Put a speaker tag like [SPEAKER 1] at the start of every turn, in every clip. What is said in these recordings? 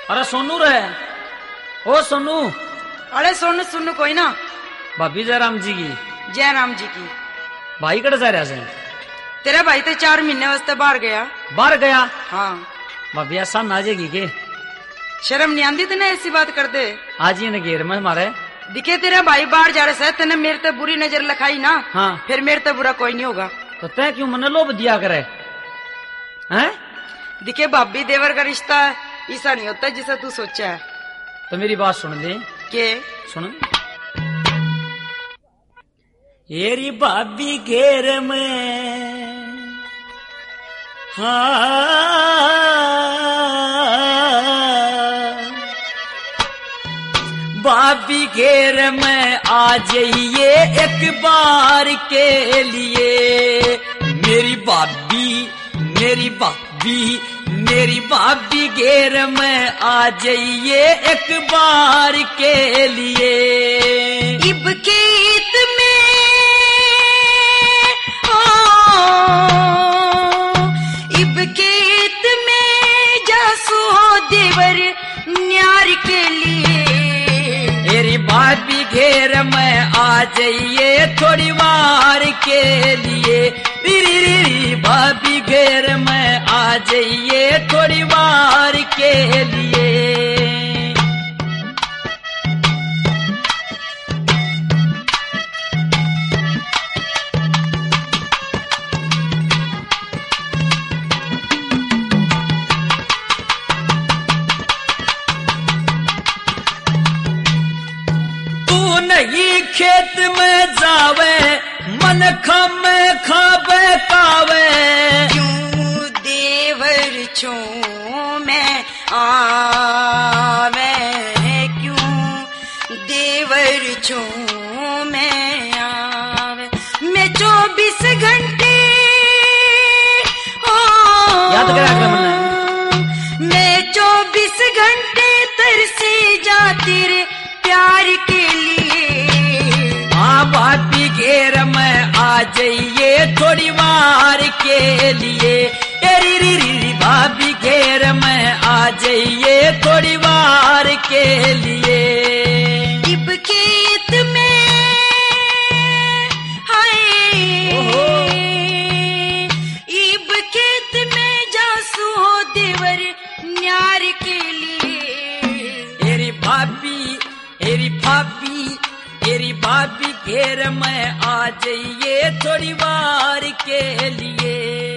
[SPEAKER 1] अरे सोनू रे, ओ सोनू।
[SPEAKER 2] अरे सोनू सुनू कोई ना।
[SPEAKER 1] भाभी जयराम जी की।
[SPEAKER 2] जयराम जी की।
[SPEAKER 1] भाई कड़े जा रहा से?
[SPEAKER 2] तेरा भाई तो 4 महीने वास्ते बाहर गया।
[SPEAKER 1] बाहर गया?
[SPEAKER 2] हाँ।
[SPEAKER 1] भाभी ऐसा ना जाएगी के?
[SPEAKER 2] शर्म नहीं आती तेने ऐसी बात कर दे?
[SPEAKER 1] आज ही ने घेर में मारे
[SPEAKER 2] दिखे तेरा भाई बाहर जा रहा है, तेने मेरे तो बुरी नजर लखाई ना।
[SPEAKER 1] हाँ।
[SPEAKER 2] फिर मेरे तो बुरा कोई नहीं होगा।
[SPEAKER 1] तो तय क्यों मने लोभ दिया करे हैं?
[SPEAKER 2] दिखे भाभी देवर का रिश्ता ऐसा नहीं होता जिसे तू सोचा है।
[SPEAKER 1] तो मेरी बात सुन दे। के सुन। येरी भाभी घेर में, हाँ भाभी घेर में आ जाइए एक बार के लिए। मेरी भाभी मेरी भाभी मेरी भाभी घेर में आ जाइए एक बार के लिए।
[SPEAKER 2] इब गीत में इब गीत में जासू हो देवर न्यार के लिए।
[SPEAKER 1] मेरी भाभी घेर में आ जाइए थोड़ी बार के लिए। भाभी घेर में आ जाइए थोड़ी बार के लिए। तू नहीं खेत में जावे मन खामे खावे कावे।
[SPEAKER 2] क्यों देवर छो मैं आवे, क्यों देवर छो मैं आवे। मैं 24 घंटे
[SPEAKER 1] याद करा
[SPEAKER 2] मैं 24 घंटे तरसी जाती रे प्यार के लिए।
[SPEAKER 1] हाँ भाभी घेर में आ जाइए थोड़ी बार के लिए। भाभी घेर में आ जाइए थोड़ी बार के लिए।
[SPEAKER 2] इब खेत में हाय इब खेत में जासू हो देवर न्यार के लिए।
[SPEAKER 1] मेरी भाभी मेरी भाभी मेरी भाभी घेर में आ जाइए थोड़ी बार के लिए।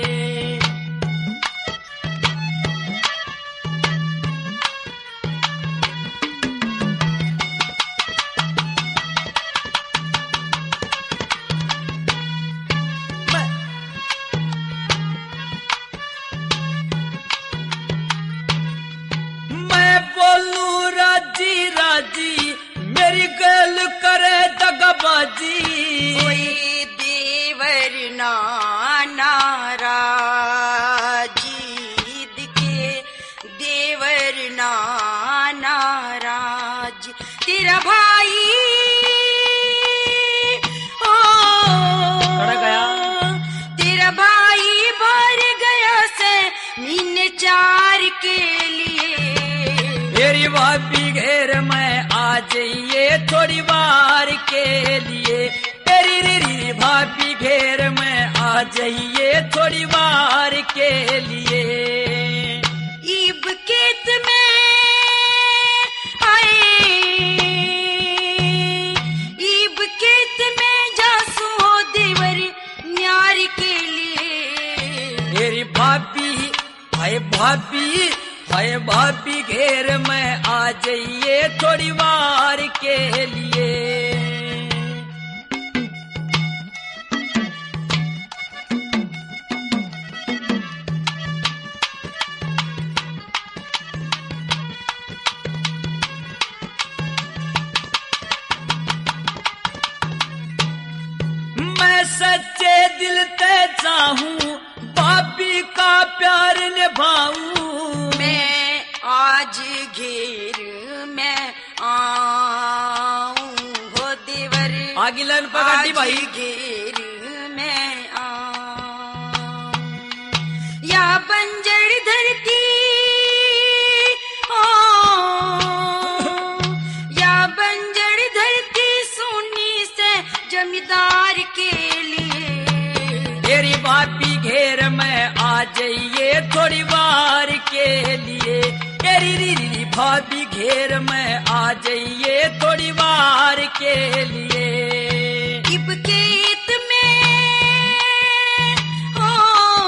[SPEAKER 1] मैं बोलूं राजी राजी मेरी गल करे दगाबाजी।
[SPEAKER 2] कोई देवर ना नाराजी दिखे देवर ना नाराज। तेरा भाई
[SPEAKER 1] गया
[SPEAKER 2] तेरा भाई बाहर गया से महीने 4 के लिए।
[SPEAKER 1] मेरी भाभी घेर में आ जाइए थोड़ी बार के लिए। तेरी भाभी घेर में आ जाइए थोड़ी बार के लिए।
[SPEAKER 2] ईब खेत में आए ईब खेत में जासू हो देवर न्यार के लिए।
[SPEAKER 1] मेरी भाभी हाय भाभी हाय भाभी घेर में आ जाइए थोड़ी बार के लिए। मैं सच्चे दिल ते चाहूं भाभी का प्यार निभाऊं।
[SPEAKER 2] मैं आज घेर में आऊं हो देवर
[SPEAKER 1] आगिलन पकड़ी भाई।
[SPEAKER 2] घेर में आऊं या बंजर धरती
[SPEAKER 1] जाइए थोड़ी बार के लिए। री री री भाभी घेर में आ जाइए थोड़ी बार के लिए।
[SPEAKER 2] इब खेत में हो,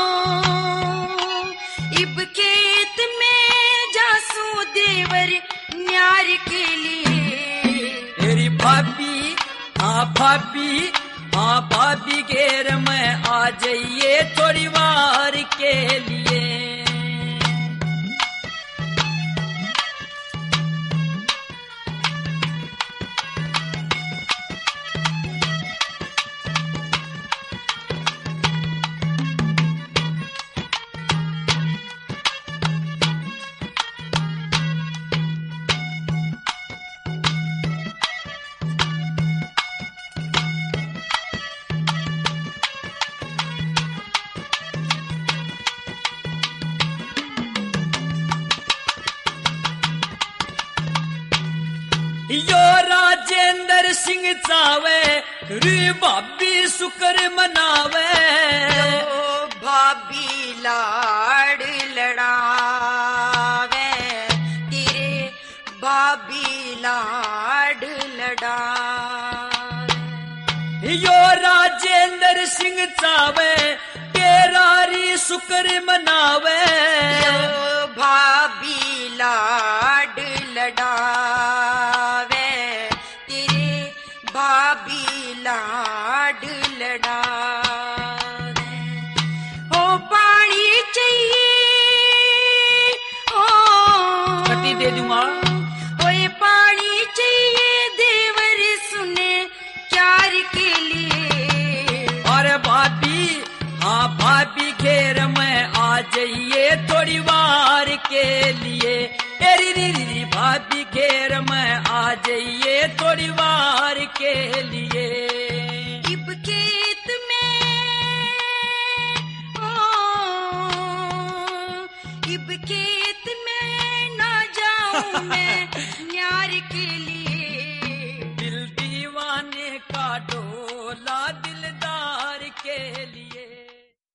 [SPEAKER 2] इब खेत में जासू देवर न्यार के लिए।
[SPEAKER 1] तेरी भाभी हाँ भाभी, हाँ भाभी घेर में आ जाइए थोड़ी बार के लिए। यो राजेंद्र सिंह चावे रे भाभी शुक्र मनावे।
[SPEAKER 2] ओ भाभी लाड़ लड़ावे, तेरे भाभी लाड़ लड़ावे।
[SPEAKER 1] यो राजेंद्र सिंह चावे तेरारी शुक्र मनावे।
[SPEAKER 2] ओ भाभी लाड़ लड़ावे, तेरे भाभी लाड लड़ावे। हो पानी चाहिए ओ
[SPEAKER 1] कटी दे दूंगा।
[SPEAKER 2] ओए पानी चाहिए देवर सुने चार के लिए।
[SPEAKER 1] और भाभी हाँ भाभी घेर में आ जाइए थोड़ी बार के लिए। री री री भाभी घेर में आ जाइए थोड़ी बार के लिए।